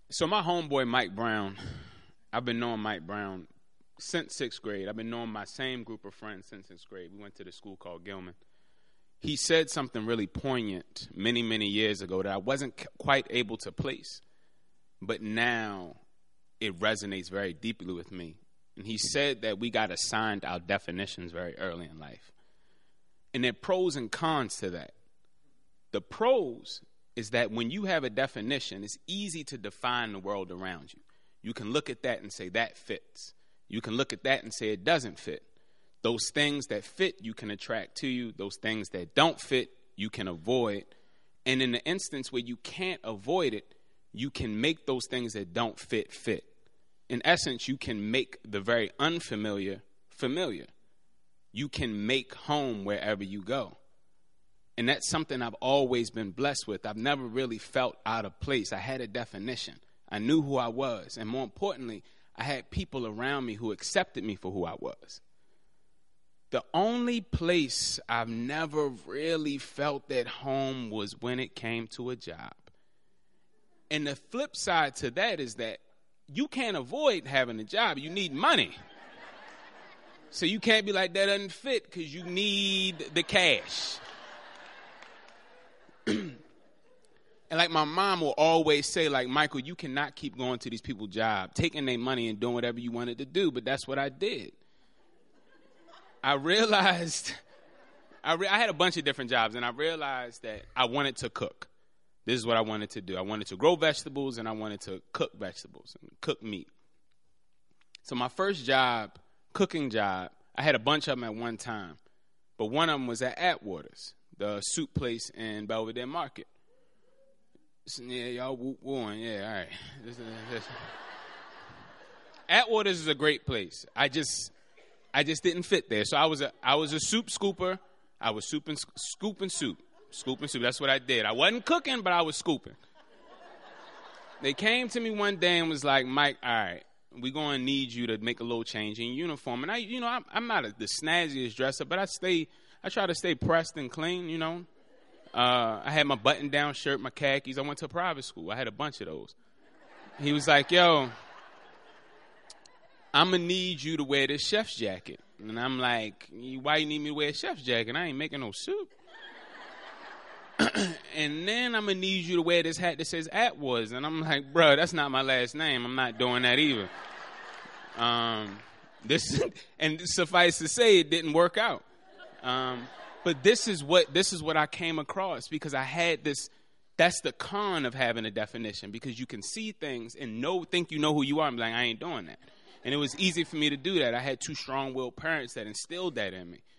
So my homeboy, Mike Brown, I've been knowing Mike Brown since 6th grade. I've been knowing my same group of friends since 6th grade. We went to the school called Gilman. He said something really poignant many, many years ago that I wasn't quite able to place. But now it resonates very deeply with me. And he said that we got assigned our definitions very early in life. And there are pros and cons to that. The pros is that when you have a definition, it's easy to define the world around you. You can look at that and say that fits. You can look at that and say it doesn't fit. Those things that fit, you can attract to you. Those things that don't fit, you can avoid. And in the instance where you can't avoid it, you can make those things that don't fit, fit. In essence, you can make the very unfamiliar familiar. You can make home wherever you go. And that's something I've always been blessed with. I've never really felt out of place. I had a definition. I knew who I was. And more importantly, I had people around me who accepted me for who I was. The only place I've never really felt at home was when it came to a job. And the flip side to that is that you can't avoid having a job. You need money. So you can't be like, that doesn't fit, because you need the cash. And like my mom will always say, like, Michael, you cannot keep going to these people's jobs, taking their money and doing whatever you wanted to do. But that's what I did. I realized, I had a bunch of different jobs, and I realized that I wanted to cook. This is what I wanted to do. I wanted to grow vegetables, and I wanted to cook vegetables and cook meat. So my first job, cooking job, I had a bunch of them at one time. But one of them was at Atwater's, the soup place in Belvedere Market. So, yeah, y'all wooing. Yeah, all right. Atwater's is a great place. I just didn't fit there. So I was a soup scooper. I was scooping soup. Scooping soup. That's what I did. I wasn't cooking, but I was scooping. They came to me one day and was like, Mike, all right, we're going to need you to make a little change in your uniform. And I'm not the snazziest dresser, but I try to stay pressed and clean, you know. I had my button-down shirt, my khakis. I went to a private school. I had a bunch of those. He was like, yo, I'm going to need you to wear this chef's jacket. And I'm like, why you need me to wear a chef's jacket? I ain't making no soup. And then I'm going to need you to wear this hat that says Atwater's. And I'm like, bro, that's not my last name. I'm not doing that either. And suffice to say, it didn't work out. But this is what I came across, because I had this. That's the con of having a definition, because you can see things and think you know who you are. I'm like, I ain't doing that. And it was easy for me to do that. I had two strong-willed parents that instilled that in me.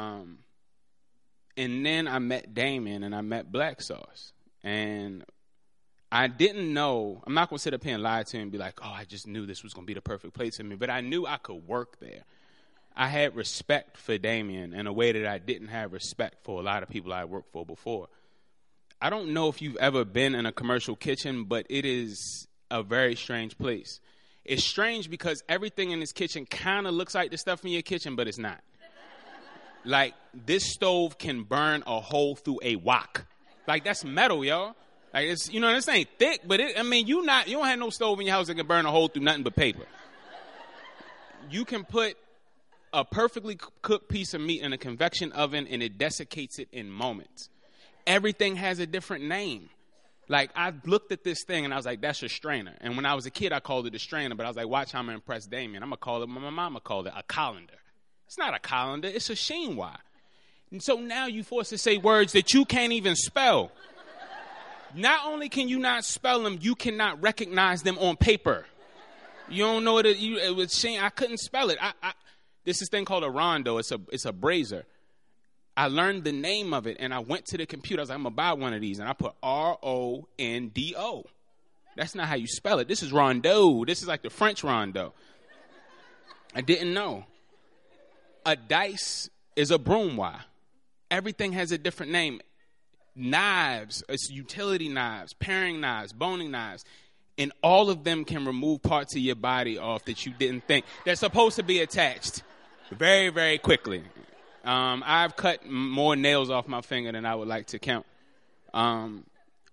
And then I met Damien and I met Black Sauce. And I didn't know, I'm not going to sit up here and lie to you and be like, oh, I just knew this was going to be the perfect place for me. But I knew I could work there. I had respect for Damien in a way that I didn't have respect for a lot of people I worked for before. I don't know if you've ever been in a commercial kitchen, but it is a very strange place. It's strange because everything in this kitchen kind of looks like the stuff in your kitchen, but it's not. Like, this stove can burn a hole through a wok. Like, that's metal, y'all. Like, it's, this ain't thick, but you don't have no stove in your house that can burn a hole through nothing but paper. You can put a perfectly cooked piece of meat in a convection oven and it desiccates it in moments. Everything has a different name. Like, I looked at this thing and I was like, that's a strainer. And when I was a kid, I called it a strainer, but I was like, watch how I'm going to impress Damien. I'm going to call it, my mama called it a colander. It's not a colander, it's a chinois. And so now you forced to say words that you can't even spell. Not only can you not spell them, you cannot recognize them on paper. You don't know what it was. I couldn't spell it. This is thing called a rondo. It's a brazier. I learned the name of it, and I went to the computer. I was like, I'm going to buy one of these. And I put R-O-N-D-O. That's not how you spell it. This is rondo. This is like the French rondo. I didn't know. A dice is a bromois. Everything has a different name. Knives, it's utility knives, paring knives, boning knives. And all of them can remove parts of your body off that you didn't think. They're supposed to be attached very, very quickly. I've cut more nails off my finger than I would like to count.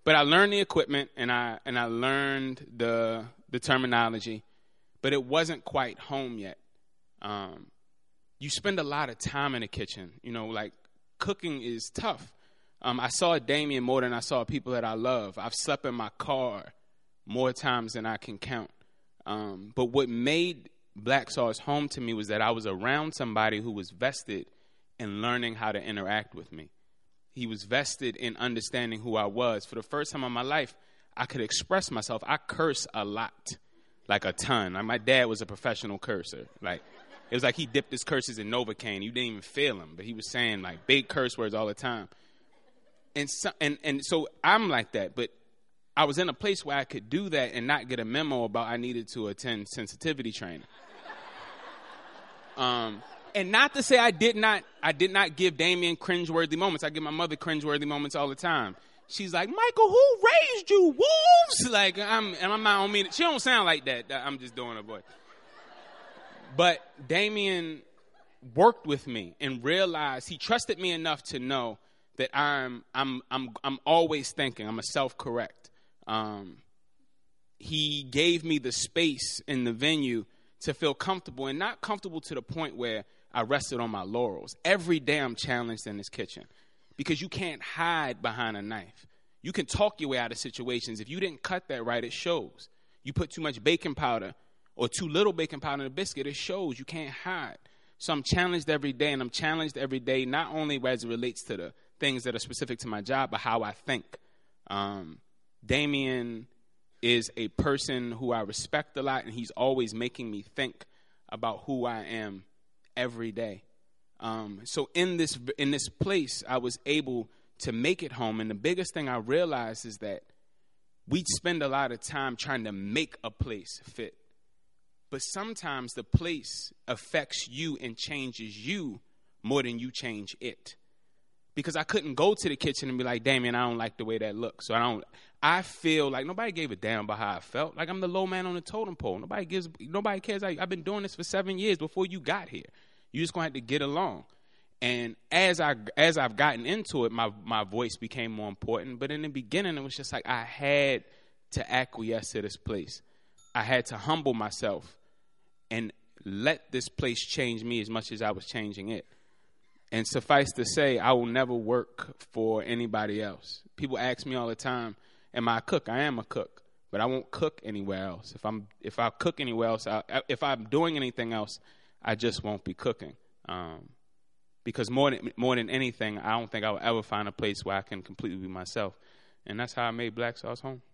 But I learned the equipment and I learned the terminology, but it wasn't quite home yet. You spend a lot of time in the kitchen. You know, like cooking is tough. I saw Damien more than I saw people that I love. I've slept in my car more times than I can count. But what made Black Sauce home to me was that I was around somebody who was vested in learning how to interact with me. He was vested in understanding who I was. For the first time in my life, I could express myself. I curse a lot, like a ton. Like my dad was a professional cursor. Like it was like he dipped his curses in Novocaine. You didn't even feel him, but he was saying like big curse words all the time. And so I'm like that, but I was in a place where I could do that and not get a memo about I needed to attend sensitivity training. And not to say I did not give Damien cringeworthy moments. I give my mother cringeworthy moments all the time. She's like, Michael, who raised you? Wolves? Like, I'm not on me. She don't sound like that. I'm just doing a voice. But Damien worked with me and realized he trusted me enough to know that I'm always thinking. I'm a self-correct. He gave me the space in the venue to feel comfortable, and not comfortable to the point where I rested on my laurels. Every day I'm challenged in this kitchen because you can't hide behind a knife. You can talk your way out of situations. If you didn't cut that right, it shows. You put too much baking powder or too little baking powder in a biscuit, it shows. You can't hide. So I'm challenged every day, and I'm challenged every day not only as it relates to the things that are specific to my job, but how I think. Damien is a person who I respect a lot, and he's always making me think about who I am every day. So in this place, I was able to make it home. And the biggest thing I realized is that we spend a lot of time trying to make a place fit. But sometimes the place affects you and changes you more than you change it. Because I couldn't go to the kitchen and be like, Damien, I don't like the way that looks. So I feel like nobody gave a damn about how I felt. Like I'm the low man on the totem pole. Nobody cares. I've been doing this for 7 years before you got here. You just gonna have to get along. And as I've gotten into it, my voice became more important. But in the beginning, it was just like I had to acquiesce to this place. I had to humble myself and let this place change me as much as I was changing it. And suffice to say, I will never work for anybody else. People ask me all the time, am I a cook? I am a cook, but I won't cook anywhere else. If I cook anywhere else, if I'm doing anything else, I just won't be cooking. Because more than anything, I don't think I will ever find a place where I can completely be myself. And that's how I made Black Sauce home.